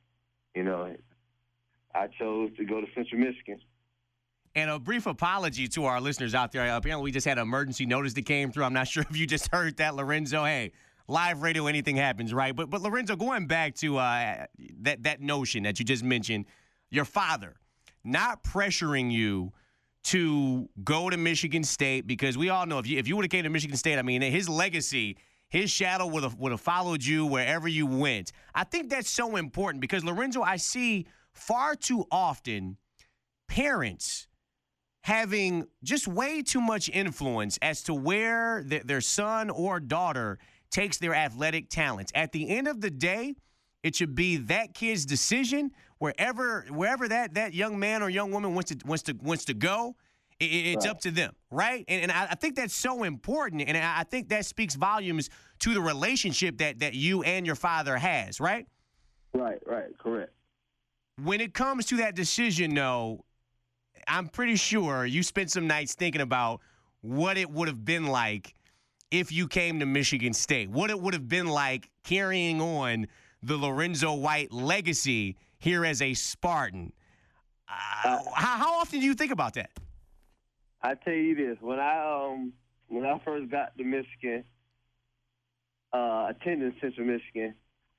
I chose to go to Central Michigan. And a brief apology to our listeners out there. Apparently, we just had an emergency notice that came through. I'm not sure if you just heard that, Lorenzo. Hey, live radio, anything happens, right? But Lorenzo, going back to that notion that you just mentioned, your father not pressuring you to go to Michigan State, because we all know if you would have came to Michigan State, I mean, his legacy, his shadow would have followed you wherever you went. I think that's so important because, Lorenzo, I see far too often parents having just way too much influence as to where their son or daughter takes their athletic talents. At the end of the day, it should be that kid's decision. Wherever that young man or young woman wants to go, it's right. Up to them, right? And I think that's so important, and I think that speaks volumes to the relationship that you and your father has, right? Right, correct. When it comes to that decision, though, I'm pretty sure you spent some nights thinking about what it would have been like if you came to Michigan State, what it would have been like carrying on the Lorenzo White legacy here as a Spartan. How often do you think about that? I tell you this: when I first got to Michigan, attending Central Michigan,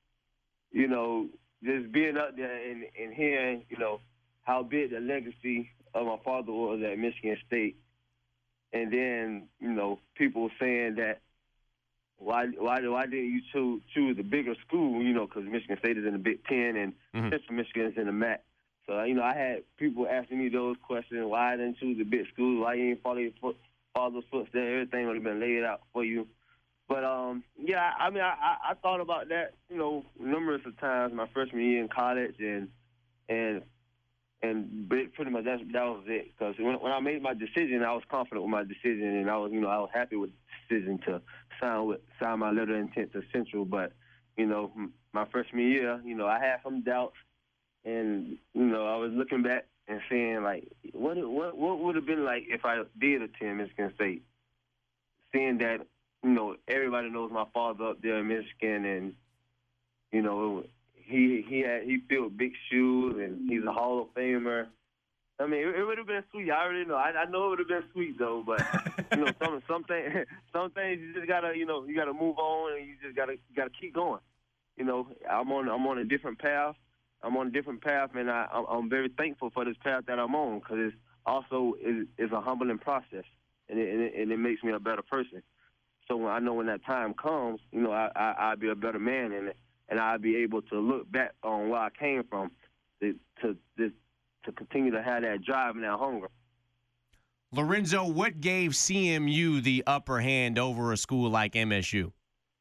just being up there and hearing, how big the legacy of my father was at Michigan State, and then people saying that why didn't you choose a bigger school? Because Michigan State is in the Big Ten and Central Michigan is in the MAC. So I had people asking me those questions: why I didn't choose a big school? Why you didn't follow your father's footsteps? Everything would have been laid out for you. But yeah, I mean, I thought about that, numerous of times my freshman year in college, and pretty much that was it. Because when I made my decision, I was confident with my decision, and I was happy with the decision to sign my letter of intent to Central. But my freshman year, I had some doubts, and I was looking back and saying like, what would have been like if I did attend Michigan State, seeing that everybody knows my father up there in Michigan, and he filled big shoes, and he's a Hall of Famer. I mean, it would have been sweet. I already know. I know it would have been sweet though, but some things you just gotta you gotta move on, and you just gotta keep going. I'm on a different path. I'm on a different path, and I'm very thankful for this path that I'm on, because it's also is a humbling process, and it makes me a better person. So I know when that time comes, I'll be a better man in it, and I'll be able to look back on where I came from to continue to have that drive and that hunger. Lorenzo, what gave CMU the upper hand over a school like MSU?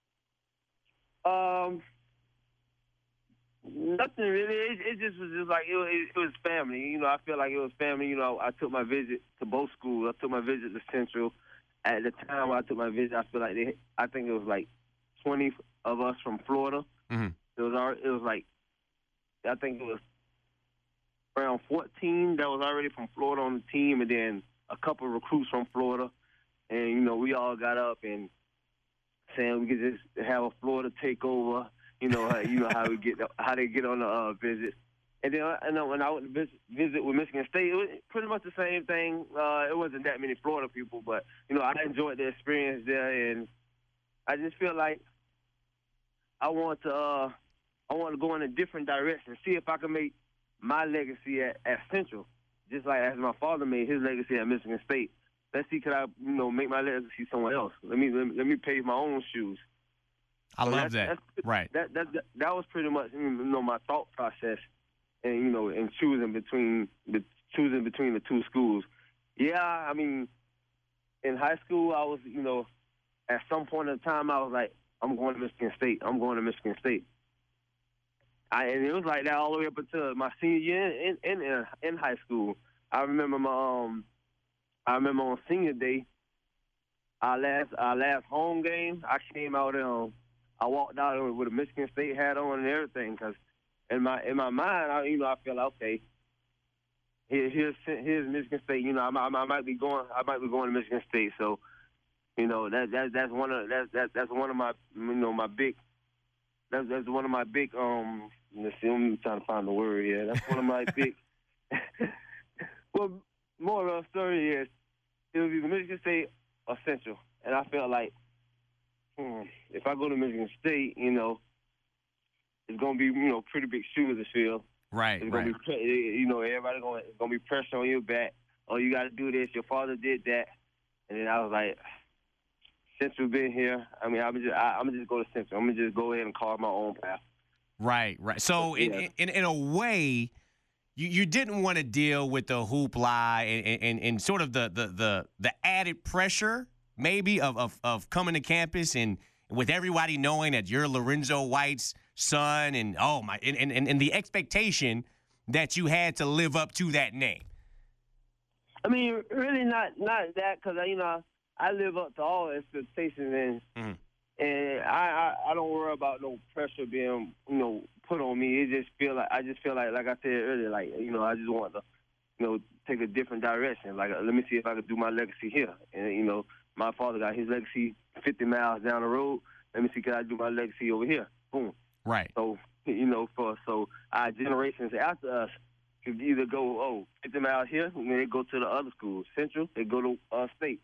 Nothing really. It just was just like it was family. I feel like it was family. I took my visit to both schools. I took my visit to Central. At the time I took my visit, I feel like I think it was like 20 of us from Florida. Mm-hmm. It was like, I think it was around 14 that was already from Florida on the team, and then a couple of recruits from Florida. And we all got up and saying we could just have a Florida takeover. How they get on the visit. And then when I went to visit with Michigan State, it was pretty much the same thing. It wasn't that many Florida people, but, I enjoyed the experience there. And I just feel like I want to go in a different direction, see if I can make my legacy at Central, just like as my father made his legacy at Michigan State. Let's see, could I, make my legacy somewhere else? Let me pave my own shoes. I love that. Right. That was pretty much my thought process, and in choosing between the two schools. Yeah, I mean, in high school, I was at some point in time I was like, I'm going to Michigan State. I'm going to Michigan State. And it was like that all the way up until my senior year in high school. I remember on senior day, our last home game, I came out and I walked out with a Michigan State hat on and everything, because in my mind, I feel like, okay, here's Michigan State. I might be going to Michigan State. So, that's one of my my big. That's one of my big. Let's see, I'm trying to find the word here. That's one of my big. Well, more of the story is it was either Michigan State or Central, and I felt like if I go to Michigan State, it's gonna be pretty big shoes to fill. Right. It's gonna be everybody gonna be pressure on your back. Oh, you got to do this. Your father did that, and then I was like, Central been here. I mean, I'm just go to Central. I'm gonna just go ahead and carve my own path. Right. So in a way, you didn't want to deal with the hoopla and sort of the added pressure maybe of coming to campus and with everybody knowing that you're Lorenzo White's son and and the expectation that you had to live up to that name. I mean, really not that, because I live up to all expectations, and I don't worry about no pressure being put on me. It just feel like I said earlier, like I just want to take a different direction. Like, let me see if I can do my legacy here. And my father got his legacy 50 miles down the road. Let me see, can I do my legacy over here? Boom. Right. So so our generations after us could either go 50 miles here, and then they go to the other schools. Central, they go to State.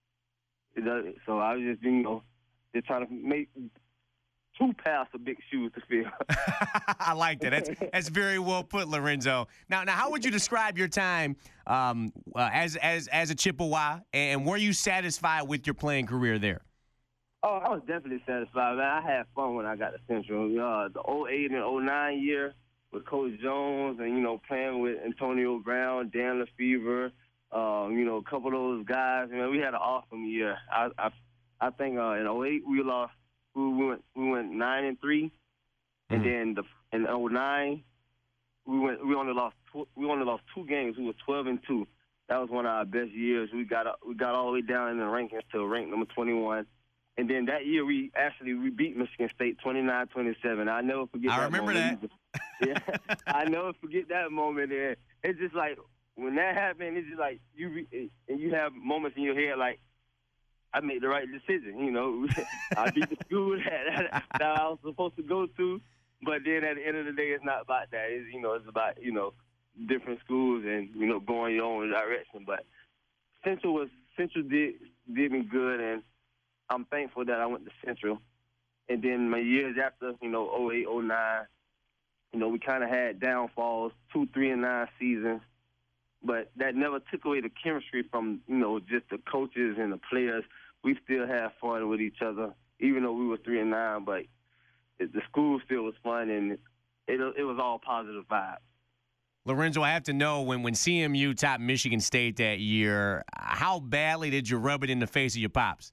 So I was just just trying to make two pairs of big shoes to fill. I like that. That's very well put, Lorenzo. Now, how would you describe your time as a Chippewa, and were you satisfied with your playing career there? Oh, I was definitely satisfied, man. I had fun when I got to Central. The 08 and 09 year with Coach Jones, and playing with Antonio Brown, Dan Lefevre, a couple of those guys. Man, we had an awesome year. I think in 08 we lost. We went 9-3, and then in 09 we only lost 2 games. We were 12-2. That was one of our best years. We got all the way down in the rankings to rank number 21. And then that year we beat Michigan State 29-27. I never forget. I remember that. Yeah, I never forget that moment. And it's just like when that happened, it's just like you have moments in your head like, I made the right decision. I beat the school that I was supposed to go to. But then at the end of the day, it's not about that. It's about different schools and going your own direction. But Central did me good, and I'm thankful that I went to Central. And then my years after, 08, 09, we kind of had downfalls, 2, 3-9 seasons. But that never took away the chemistry from, just the coaches and the players. We still had fun with each other, even though we were 3-9. But the school still was fun, and it was all positive vibes. Lorenzo, I have to know, when CMU topped Michigan State that year, how badly did you rub it in the face of your pops?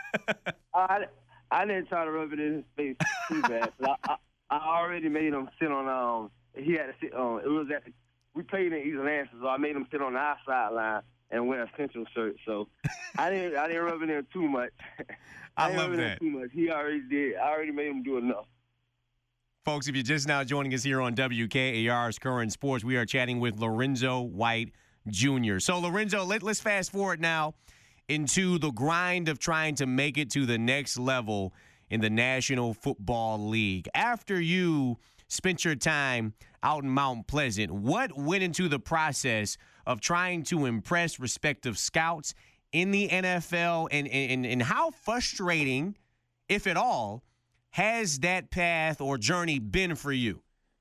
I didn't try to rub it in his face too bad. I already made him sit on. He had to sit on. It was we played in East Lansing, so I made him sit on the outside line and wear a Central shirt. So I didn't rub it in too much. I love that. Too much. He already did. I already made him do enough. Folks, if you're just now joining us here on WKAR's Current Sports, we are chatting with Lorenzo White Jr. So, Lorenzo, let's fast forward now into the grind of trying to make it to the next level in the National Football League. After you spent your time out in Mount Pleasant. What went into the process of trying to impress respective scouts in the NFL, and how frustrating, if at all, has that path or journey been for you?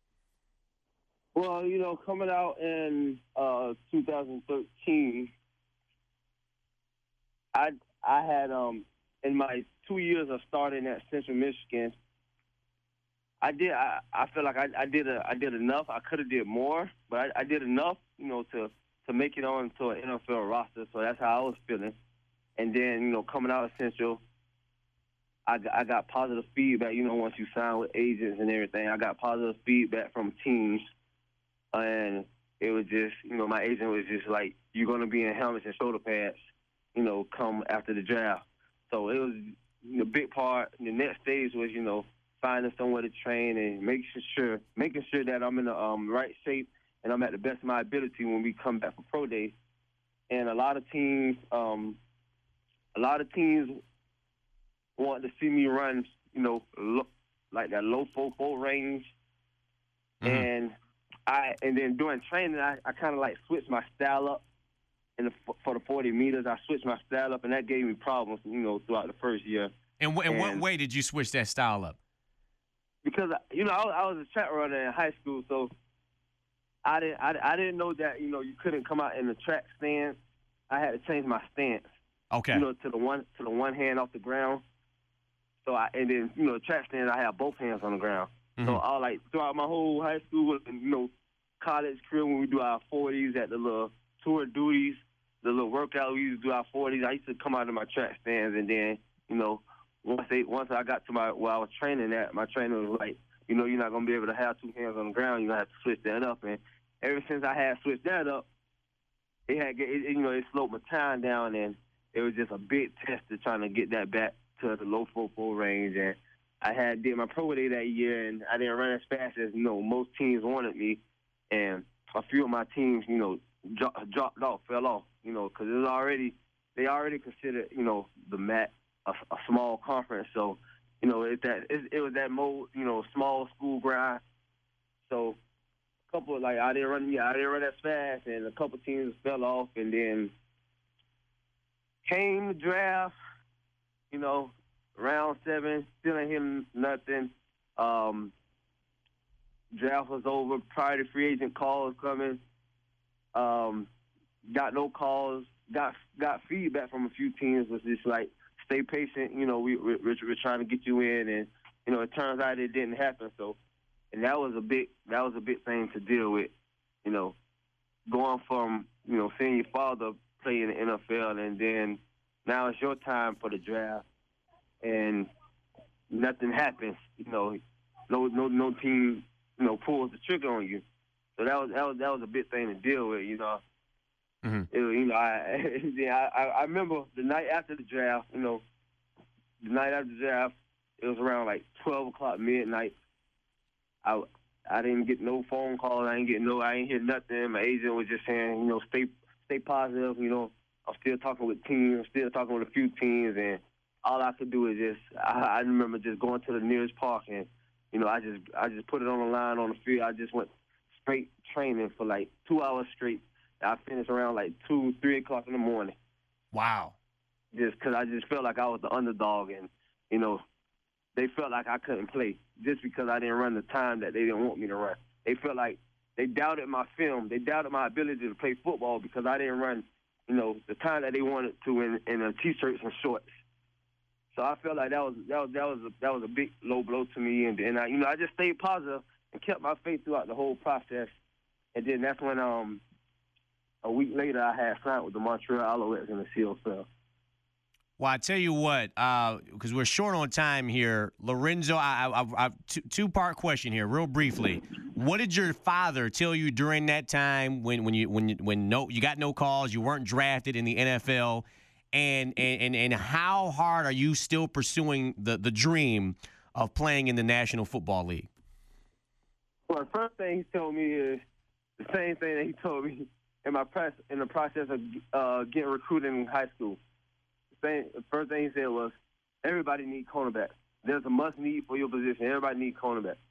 Well, coming out in 2013, I had in my 2 years of starting at Central Michigan, I feel like I did enough. I could have did more, but I did enough, to make it on to an NFL roster. So that's how I was feeling. And then, coming out of Central, I got positive feedback. Once you sign with agents and everything, I got positive feedback from teams. And it was just, my agent was just like, you're going to be in helmets and shoulder pads, come after the draft. So it was the big part. The next stage was, finding somewhere to train and making sure that I'm in the right shape and I'm at the best of my ability when we come back for pro day. And a lot of teams want to see me run, like that low 4.4 range. Mm-hmm. And then during training, I kind of like switched my style up. For the 40 meters, I switched my style up, and that gave me problems, throughout the first year. And what way did you switch that style up? Because I was a track runner in high school, so I didn't know that you couldn't come out in the track stance. I had to change my stance. Okay. To the one hand off the ground. So track stance, I had both hands on the ground. Mm-hmm. So I throughout my whole high school and college career, when we do our 40s at the little tour duties, the little workout we used to do our 40s, I used to come out of my track stands, and then once I got to where I was training at, my trainer was like, you're not gonna be able to have two hands on the ground. You're gonna have to switch that up. And ever since I had switched that up, it slowed my time down, and it was just a big test to trying to get that back to the low 4.4 range. And I did my pro day that year, and I didn't run as fast as most teams wanted me, and a few of my teams dropped off, fell off, because they already considered the MAC a small conference. So it was that mode, small school grind. So a couple I didn't run as fast, and a couple teams fell off, and then came the draft, round 7, still ain't hearing nothing. Draft was over, prior to free agent calls coming. Got no calls. Got feedback from a few teams. Was just like, stay patient. We're trying to get you in, and it turns out it didn't happen. So, and that was a big thing to deal with. Going from seeing your father play in the NFL, and then now it's your time for the draft, and nothing happens. No team pulls the trigger on you. So that was a big thing to deal with. Mm-hmm. I remember the night after the draft. It was around like 12 o'clock midnight. I didn't get no phone calls. I ain't hear nothing. My agent was just saying, stay positive. I'm still talking with teams. I'm still talking with a few teams, and all I could do is I remember just going to the nearest park, and I just put it on the line on the field. I just went straight training for like 2 hours straight. I finished around like 2, 3 o'clock in the morning. Wow. Just because I just felt like I was the underdog, and they felt like I couldn't play just because I didn't run the time that they didn't want me to run. They felt like they doubted my film. They doubted my ability to play football because I didn't run, the time that they wanted to in t-shirts and shorts. So I felt like that was a big low blow to me, and I just stayed positive and kept my faith throughout the whole process. And then that's when a week later I had signed with the Montreal Alouettes in the CFL. Well, I tell you what, because we're short on time here, Lorenzo. I've two-part question here, real briefly. What did your father tell you during that time when you got no calls, you weren't drafted in the NFL, and how hard are you still pursuing the dream of playing in the National Football League? Well, the first thing he told me is the same thing that he told me in the process of getting recruited in high school. The first thing he said was, everybody needs cornerbacks. There's a must need for your position. Everybody needs cornerbacks.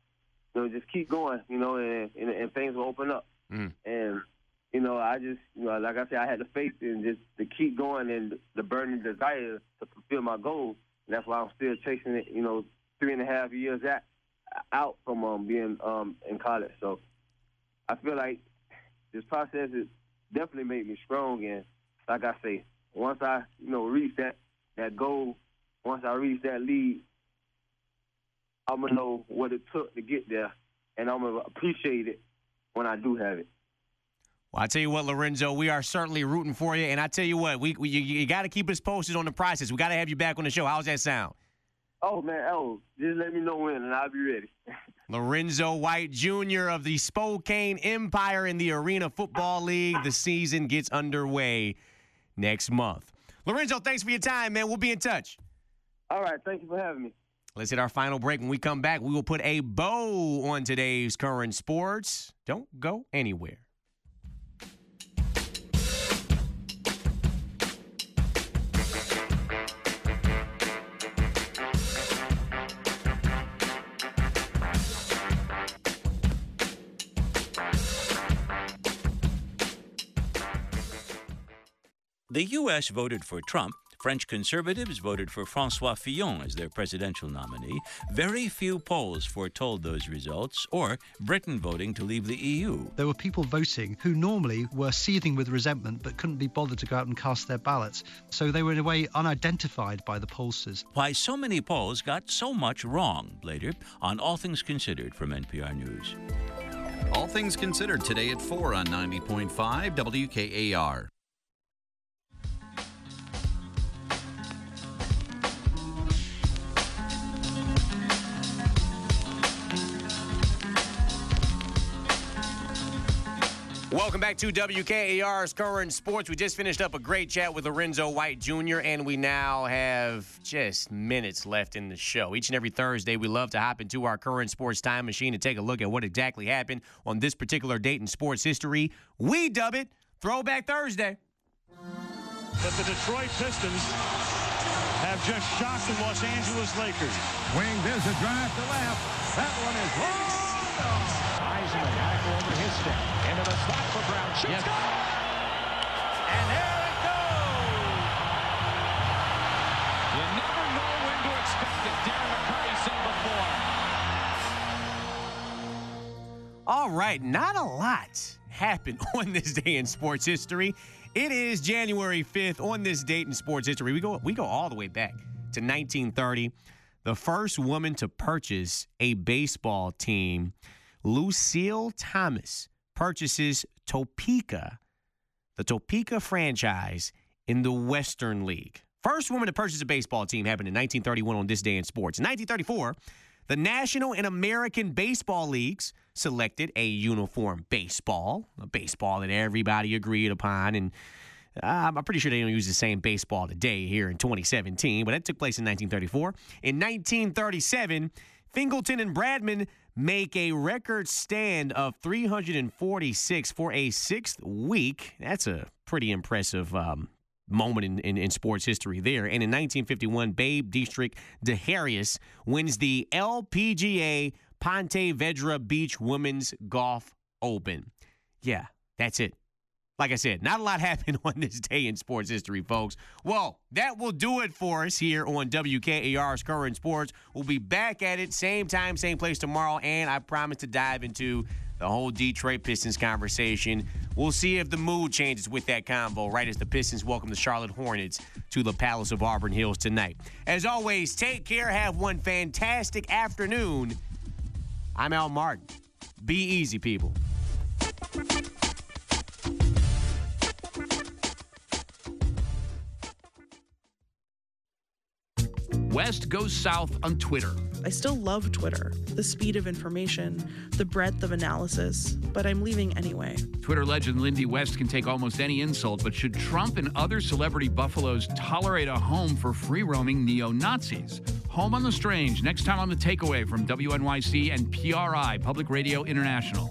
just keep going, and things will open up. Mm. And, I just, like I said, I had the faith in just to keep going and the burning desire to fulfill my goals. And that's why I'm still chasing it, 3.5 years out from being in college. So I feel like this process has definitely made me strong. And like I say, once I, reach that goal, once I reach that lead, I'm going to know what it took to get there, and I'm going to appreciate it when I do have it. Well, I tell you what, Lorenzo, we are certainly rooting for you. And I tell you what, you got to keep us posted on the process. We got to have you back on the show. How's that sound? Oh, man, just let me know when, and I'll be ready. Lorenzo White Jr. of the Spokane Empire in the Arena Football League. The season gets underway next month. Lorenzo, thanks for your time, man. We'll be in touch. All right, thank you for having me. Let's hit our final break. When we come back, we will put a bow on today's current sports. Don't go anywhere. The U.S. voted for Trump. French conservatives voted for François Fillon as their presidential nominee. Very few polls foretold those results, or Britain voting to leave the EU. There were people voting who normally were seething with resentment but couldn't be bothered to go out and cast their ballots. So they were in a way unidentified by the pollsters. Why so many polls got so much wrong, later on All Things Considered from NPR News. All Things Considered today at 4 on 90.5 WKAR. Welcome back to WKAR's Current Sports. We just finished up a great chat with Lorenzo White Jr., and we now have just minutes left in the show. Each and every Thursday, we love to hop into our Current Sports time machine and take a look at what exactly happened on this particular date in sports history. We dub it Throwback Thursday. But the Detroit Pistons have just shocked the Los Angeles Lakers. Wing, there's a drive to left. That one is long. Heisman back over his step. Into the slot for Brown. Shoots. Yes. And there it goes. You never know when to expect it. Darren McCarty said before. All right, not a lot happened on this day in sports history. It is January 5th. On this date in sports history, we go all the way back to 1930. The first woman to purchase a baseball team, Lucille Thomas, purchases Topeka, the Topeka franchise in the Western League. First woman to purchase a baseball team happened in 1931 on this day in sports. In 1934, the National and American Baseball Leagues selected a uniform baseball, a baseball that everybody agreed upon. And I'm pretty sure they don't use the same baseball today here in 2017, but that took place in 1934. In 1937, Fingleton and Bradman make a record stand of 346 for a sixth week. That's a pretty impressive moment in sports history there. And in 1951, Babe Dietrich de Harris wins the LPGA Ponte Vedra Beach Women's Golf Open. Yeah, that's it. Like I said, not a lot happened on this day in sports history, folks. Well, that will do it for us here on WKAR's Current Sports. We'll be back at it, same time, same place tomorrow, and I promise to dive into the whole Detroit Pistons conversation. We'll see if the mood changes with that convo right as the Pistons welcome the Charlotte Hornets to the Palace of Auburn Hills tonight. As always, take care. Have one fantastic afternoon. I'm Al Martin. Be easy, people. West goes south on Twitter. I still love Twitter, the speed of information, the breadth of analysis, but I'm leaving anyway. Twitter legend Lindy West can take almost any insult, but should Trump and other celebrity buffaloes tolerate a home for free-roaming neo-Nazis? Home on the Strange, next time on The Takeaway from WNYC and PRI, Public Radio International.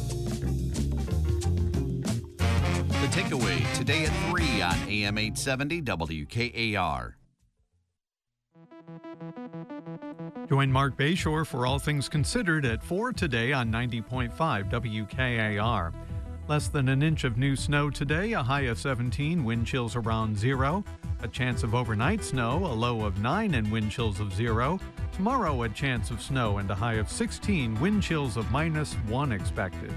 The Takeaway, today at 3 on AM 870 WKAR. Join Mark Bayshore for All Things Considered at 4 today on 90.5 WKAR. Less than an inch of new snow today, a high of 17, wind chills around 0. A chance of overnight snow, a low of 9 and wind chills of 0. Tomorrow, a chance of snow and a high of 16, wind chills of -1 expected.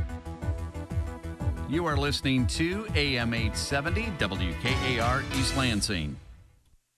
You are listening to AM 870 WKAR East Lansing.